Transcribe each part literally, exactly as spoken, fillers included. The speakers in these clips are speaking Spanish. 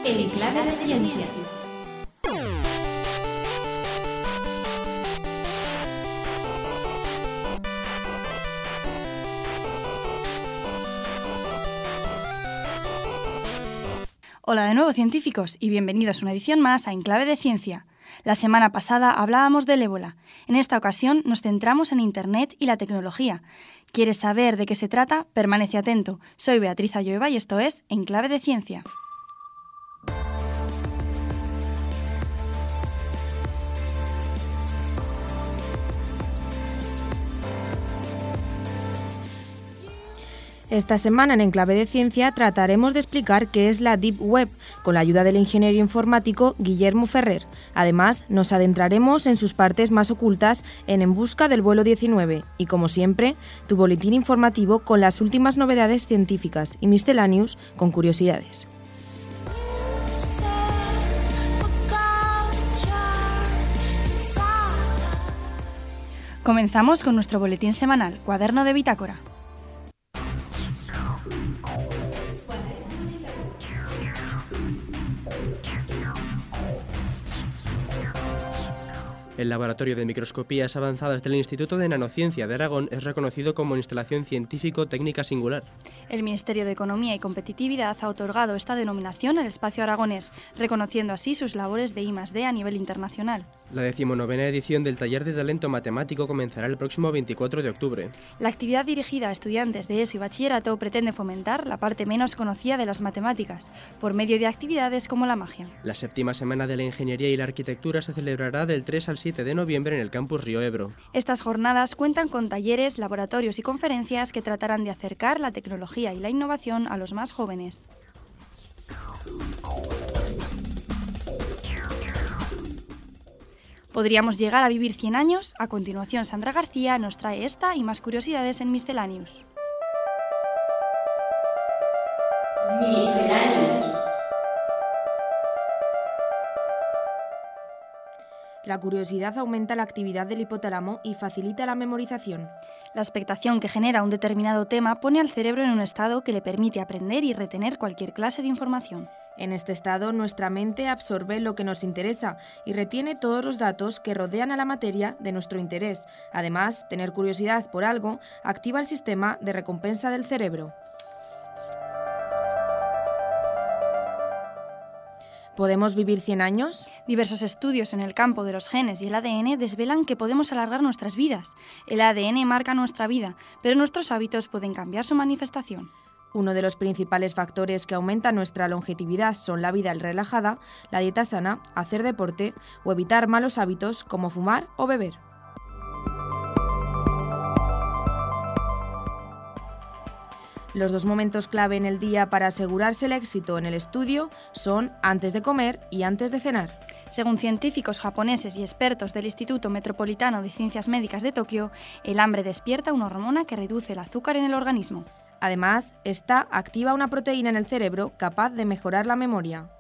En Clave de Ciencia. Hola de nuevo, científicos, y bienvenidos a una edición más a En Clave de Ciencia. La semana pasada hablábamos del ébola. En esta ocasión nos centramos en Internet y la tecnología. ¿Quieres saber de qué se trata? Permanece atento. Soy Beatriz Allueva y esto es En Clave de Ciencia. Esta semana en Enclave de Ciencia trataremos de explicar qué es la Deep Web, con la ayuda del ingeniero informático Guillermo Ferrer. Además, nos adentraremos en sus partes más ocultas en En busca del vuelo diecinueve y, como siempre, tu boletín informativo con las últimas novedades científicas y misceláneos con curiosidades. Comenzamos con nuestro boletín semanal, Cuaderno de Bitácora. El Laboratorio de Microscopías Avanzadas del Instituto de Nanociencia de Aragón es reconocido como instalación científico-técnica singular. El Ministerio de Economía y Competitividad ha otorgado esta denominación al espacio aragonés, reconociendo así sus labores de I más D a nivel internacional. La decimonovena edición del Taller de Talento Matemático comenzará el próximo veinticuatro de octubre. La actividad dirigida a estudiantes de ESO y bachillerato pretende fomentar la parte menos conocida de las matemáticas, por medio de actividades como la magia. La séptima semana de la Ingeniería y la Arquitectura se celebrará del tres al siete de noviembre en el campus Río Ebro. Estas jornadas cuentan con talleres, laboratorios y conferencias que tratarán de acercar la tecnología y la innovación a los más jóvenes. ¿Podríamos llegar a vivir cien años? A continuación, Sandra García nos trae esta y más curiosidades en Miscellaneous. Miscellaneous. La curiosidad aumenta la actividad del hipotálamo y facilita la memorización. La expectación que genera un determinado tema pone al cerebro en un estado que le permite aprender y retener cualquier clase de información. En este estado, nuestra mente absorbe lo que nos interesa y retiene todos los datos que rodean a la materia de nuestro interés. Además, tener curiosidad por algo activa el sistema de recompensa del cerebro. ¿Podemos vivir cien años? Diversos estudios en el campo de los genes y el A D N desvelan que podemos alargar nuestras vidas. El A D N marca nuestra vida, pero nuestros hábitos pueden cambiar su manifestación. Uno de los principales factores que aumentan nuestra longevidad son la vida relajada, la dieta sana, hacer deporte o evitar malos hábitos como fumar o beber. Los dos momentos clave en el día para asegurarse el éxito en el estudio son antes de comer y antes de cenar. Según científicos japoneses y expertos del Instituto Metropolitano de Ciencias Médicas de Tokio, el hambre despierta una hormona que reduce el azúcar en el organismo. Además, esta activa una proteína en el cerebro capaz de mejorar la memoria.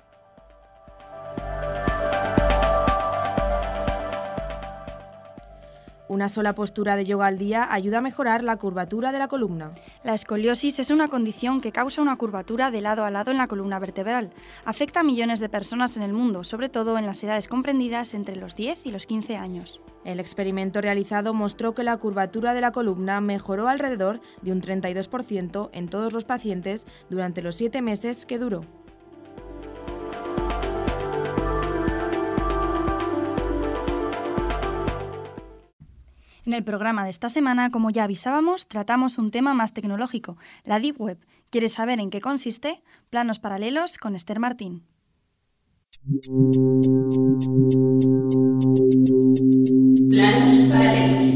Una sola postura de yoga al día ayuda a mejorar la curvatura de la columna. La escoliosis es una condición que causa una curvatura de lado a lado en la columna vertebral. Afecta a millones de personas en el mundo, sobre todo en las edades comprendidas entre los diez y los quince años. El experimento realizado mostró que la curvatura de la columna mejoró alrededor de un treinta y dos por ciento en todos los pacientes durante los siete meses que duró. En el programa de esta semana, como ya avisábamos, tratamos un tema más tecnológico, la Deep Web. ¿Quieres saber en qué consiste? Planos paralelos con Esther Martín. Planos paralelos.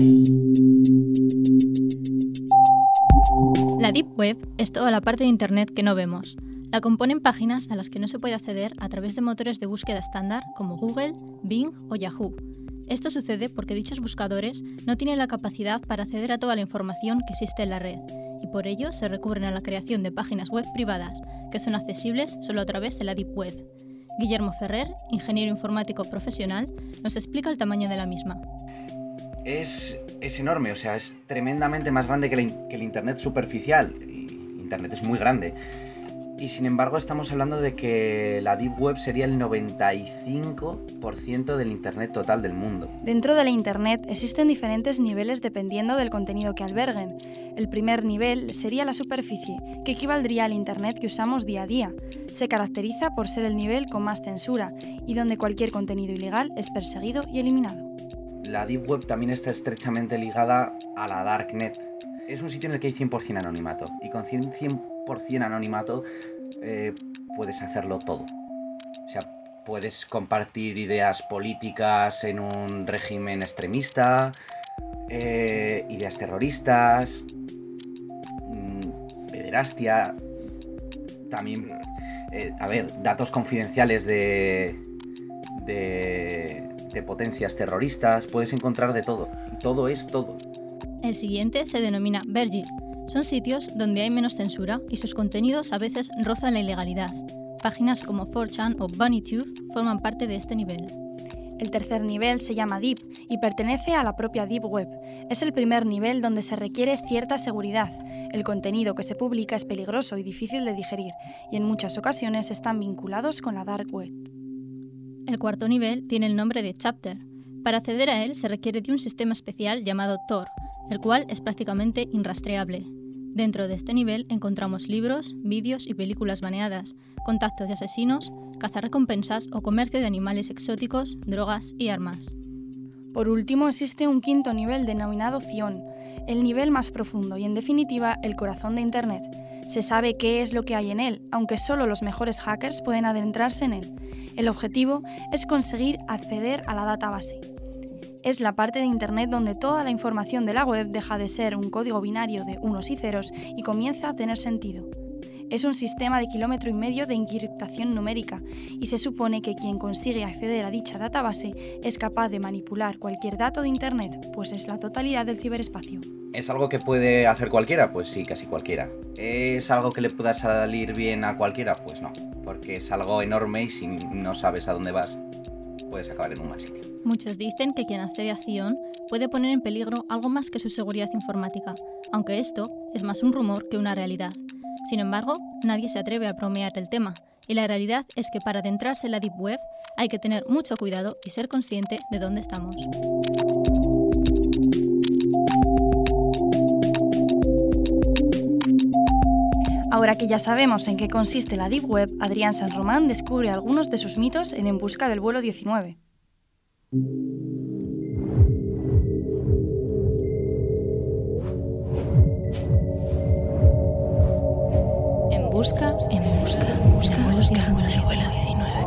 La Deep Web es toda la parte de Internet que no vemos. La componen páginas a las que no se puede acceder a través de motores de búsqueda estándar como Google, Bing o Yahoo. Esto sucede porque dichos buscadores no tienen la capacidad para acceder a toda la información que existe en la red y por ello se recurren a la creación de páginas web privadas que son accesibles solo a través de la Deep Web. Guillermo Ferrer, ingeniero informático profesional, nos explica el tamaño de la misma. Es, es enorme, o sea, es tremendamente más grande que, la, que el Internet superficial. Y Internet es muy grande. Y sin embargo estamos hablando de que la Deep Web sería el noventa y cinco por ciento del Internet total del mundo. Dentro de la Internet existen diferentes niveles dependiendo del contenido que alberguen. El primer nivel sería la superficie, que equivaldría al Internet que usamos día a día. Se caracteriza por ser el nivel con más censura y donde cualquier contenido ilegal es perseguido y eliminado. La Deep Web también está estrechamente ligada a la Darknet. Es un sitio en el que hay cien por ciento anonimato, y con cien por ciento anonimato eh, puedes hacerlo todo. O sea, puedes compartir ideas políticas en un régimen extremista, eh, ideas terroristas, mmm, pederastia, también, eh, a ver, datos confidenciales de, de, de potencias terroristas, puedes encontrar de todo, todo es todo. El siguiente se denomina Vergil. Son sitios donde hay menos censura y sus contenidos a veces rozan la ilegalidad. Páginas como four chan o BunnyTube forman parte de este nivel. El tercer nivel se llama Deep y pertenece a la propia Deep Web. Es el primer nivel donde se requiere cierta seguridad. El contenido que se publica es peligroso y difícil de digerir, y en muchas ocasiones están vinculados con la Dark Web. El cuarto nivel tiene el nombre de Chapter. Para acceder a él se requiere de un sistema especial llamado Tor, el cual es prácticamente inrastreable. Dentro de este nivel encontramos libros, vídeos y películas baneadas, contactos de asesinos, cazarrecompensas o comercio de animales exóticos, drogas y armas. Por último, existe un quinto nivel denominado Zion, el nivel más profundo y, en definitiva, el corazón de Internet. Se sabe qué es lo que hay en él, aunque solo los mejores hackers pueden adentrarse en él. El objetivo es conseguir acceder a la database. Es la parte de Internet donde toda la información de la web deja de ser un código binario de unos y ceros y comienza a tener sentido. Es un sistema de kilómetro y medio de encriptación numérica y se supone que quien consigue acceder a dicha database es capaz de manipular cualquier dato de Internet, pues es la totalidad del ciberespacio. ¿Es algo que puede hacer cualquiera? Pues sí, casi cualquiera. ¿Es algo que le pueda salir bien a cualquiera? Pues no, porque es algo enorme y si no sabes a dónde vas, puedes acabar en un mal sitio. Muchos dicen que quien accede a Zion puede poner en peligro algo más que su seguridad informática, aunque esto es más un rumor que una realidad. Sin embargo, nadie se atreve a bromear el tema, y la realidad es que para adentrarse en la Deep Web hay que tener mucho cuidado y ser consciente de dónde estamos. Ahora que ya sabemos en qué consiste la Deep Web, Adrián San Román descubre algunos de sus mitos en En busca del vuelo diecinueve. En busca, en busca, en busca, en busca del vuelo diecinueve.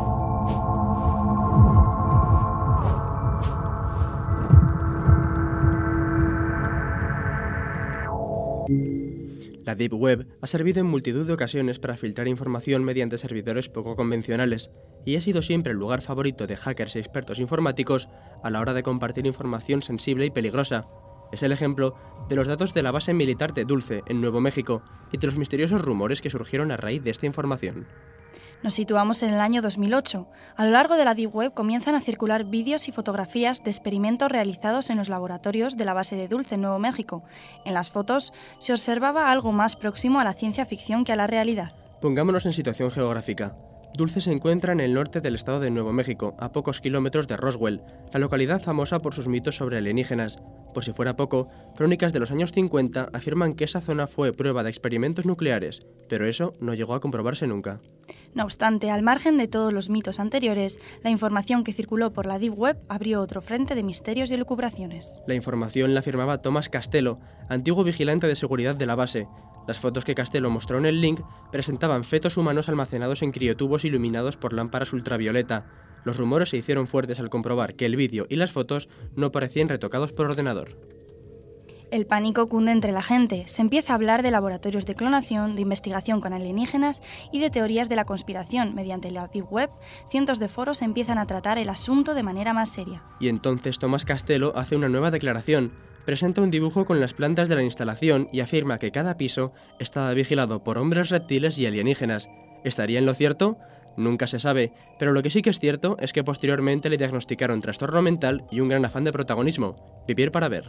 La Deep Web ha servido en multitud de ocasiones para filtrar información mediante servidores poco convencionales y ha sido siempre el lugar favorito de hackers y expertos informáticos a la hora de compartir información sensible y peligrosa. Es el ejemplo de los datos de la base militar de Dulce, en Nuevo México, y de los misteriosos rumores que surgieron a raíz de esta información. Nos situamos en el año dos mil ocho. A lo largo de la Deep Web comienzan a circular vídeos y fotografías de experimentos realizados en los laboratorios de la base de Dulce, en Nuevo México. En las fotos se observaba algo más próximo a la ciencia ficción que a la realidad. Pongámonos en situación geográfica. Dulce se encuentra en el norte del estado de Nuevo México, a pocos kilómetros de Roswell, la localidad famosa por sus mitos sobre alienígenas. Por si fuera poco, crónicas de los años cincuenta afirman que esa zona fue prueba de experimentos nucleares, pero eso no llegó a comprobarse nunca. No obstante, al margen de todos los mitos anteriores, la información que circuló por la Deep Web abrió otro frente de misterios y elucubraciones. La información la firmaba Thomas Castello, antiguo vigilante de seguridad de la base. Las fotos que Castello mostró en el link presentaban fetos humanos almacenados en criotubos iluminados por lámparas ultravioleta. Los rumores se hicieron fuertes al comprobar que el vídeo y las fotos no parecían retocados por ordenador. El pánico cunde entre la gente. Se empieza a hablar de laboratorios de clonación, de investigación con alienígenas y de teorías de la conspiración. Mediante la Deep Web, cientos de foros empiezan a tratar el asunto de manera más seria. Y entonces Thomas Castello hace una nueva declaración. Presenta un dibujo con las plantas de la instalación y afirma que cada piso estaba vigilado por hombres reptiles y alienígenas. ¿Estaría en lo cierto? Nunca se sabe, pero lo que sí que es cierto es que posteriormente le diagnosticaron trastorno mental y un gran afán de protagonismo. Vivir para ver.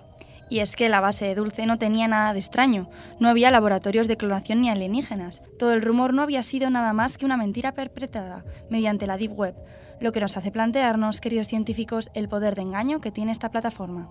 Y es que la base de Dulce no tenía nada de extraño, no había laboratorios de clonación ni alienígenas, todo el rumor no había sido nada más que una mentira perpetrada mediante la Deep Web, lo que nos hace plantearnos, queridos científicos, el poder de engaño que tiene esta plataforma.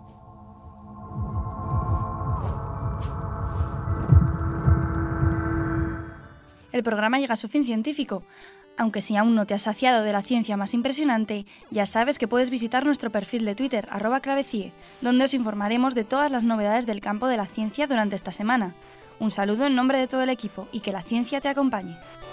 El programa llega a su fin científico. Aunque si aún no te has saciado de la ciencia más impresionante, ya sabes que puedes visitar nuestro perfil de Twitter, arroba clavecie, donde os informaremos de todas las novedades del campo de la ciencia durante esta semana. Un saludo en nombre de todo el equipo y que la ciencia te acompañe.